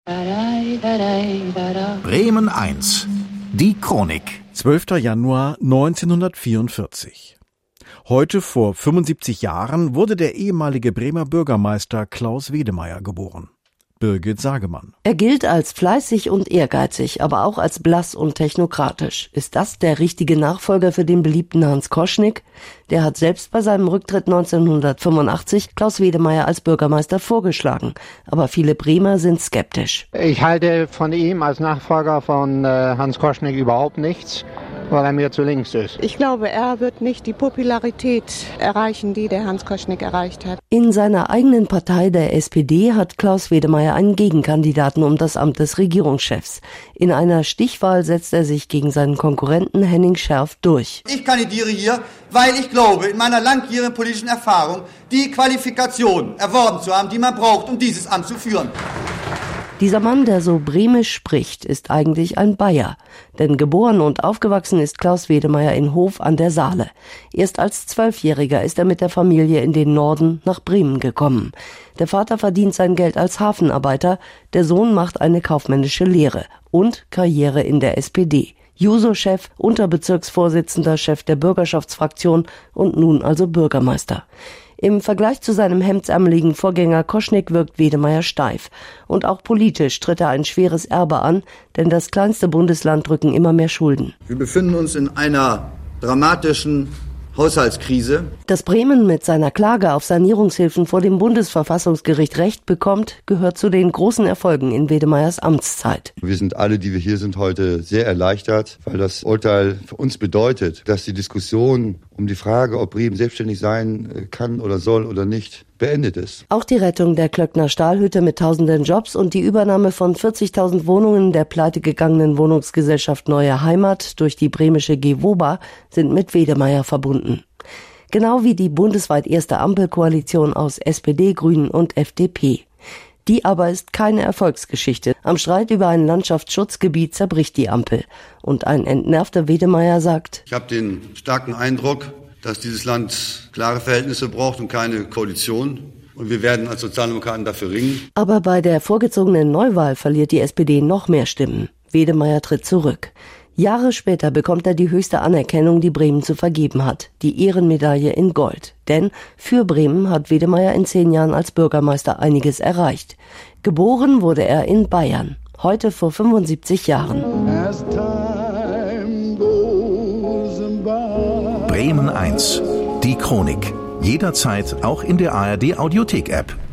Bremen 1. Die Chronik. 12. Januar 1944. Heute vor 75 Jahren wurde der ehemalige Bremer Bürgermeister Klaus Wedemeyer geboren. Birgit Sagemann. Er gilt als fleißig und ehrgeizig, aber auch als blass und technokratisch. Ist das der richtige Nachfolger für den beliebten Hans Koschnick? Der hat selbst bei seinem Rücktritt 1985 Klaus Wedemeyer als Bürgermeister vorgeschlagen. Aber viele Bremer sind skeptisch. Ich halte von ihm als Nachfolger von Hans Koschnick überhaupt nichts, weil er mir zu links ist. Ich glaube, er wird nicht die Popularität erreichen, die der Hans Koschnick erreicht hat. In seiner eigenen Partei, der SPD, hat Klaus Wedemeyer einen Gegenkandidaten um das Amt des Regierungschefs. In einer Stichwahl setzt er sich gegen seinen Konkurrenten Henning Scherf durch. Ich kandidiere hier, weil ich glaube, in meiner langjährigen politischen Erfahrung die Qualifikation erworben zu haben, die man braucht, um dieses Amt zu führen. Dieser Mann, der so bremisch spricht, ist eigentlich ein Bayer. Denn geboren und aufgewachsen ist Klaus Wedemeyer in Hof an der Saale. Erst als 12-Jähriger ist er mit der Familie in den Norden nach Bremen gekommen. Der Vater verdient sein Geld als Hafenarbeiter, der Sohn macht eine kaufmännische Lehre und Karriere in der SPD. Juso-Chef, Unterbezirksvorsitzender, Chef der Bürgerschaftsfraktion und nun also Bürgermeister. Im Vergleich zu seinem hemdsärmeligen Vorgänger Koschnick wirkt Wedemeyer steif. Und auch politisch tritt er ein schweres Erbe an, denn das kleinste Bundesland drücken immer mehr Schulden. Wir befinden uns in einer dramatischen Haushaltskrise. Dass Bremen mit seiner Klage auf Sanierungshilfen vor dem Bundesverfassungsgericht Recht bekommt, gehört zu den großen Erfolgen in Wedemeyers Amtszeit. Wir sind alle, die wir hier sind, heute sehr erleichtert, weil das Urteil für uns bedeutet, dass die Diskussion um die Frage, ob Bremen selbstständig sein kann oder soll oder nicht, beendet ist. Auch die Rettung der Klöckner Stahlhütte mit tausenden Jobs und die Übernahme von 40.000 Wohnungen der pleitegegangenen Wohnungsgesellschaft Neue Heimat durch die bremische GEWOBA sind mit Wedemeyer verbunden. Genau wie die bundesweit erste Ampelkoalition aus SPD, Grünen und FDP. Die aber ist keine Erfolgsgeschichte. Am Streit über ein Landschaftsschutzgebiet zerbricht die Ampel. Und ein entnervter Wedemeyer sagt: Ich habe den starken Eindruck, dass dieses Land klare Verhältnisse braucht und keine Koalition. Und wir werden als Sozialdemokraten dafür ringen. Aber bei der vorgezogenen Neuwahl verliert die SPD noch mehr Stimmen. Wedemeyer tritt zurück. Jahre später bekommt er die höchste Anerkennung, die Bremen zu vergeben hat, die Ehrenmedaille in Gold. Denn für Bremen hat Wedemeyer in 10 Jahren als Bürgermeister einiges erreicht. Geboren wurde er in Bayern, heute vor 75 Jahren. Bremen 1. Die Chronik. Jederzeit auch in der ARD Audiothek-App.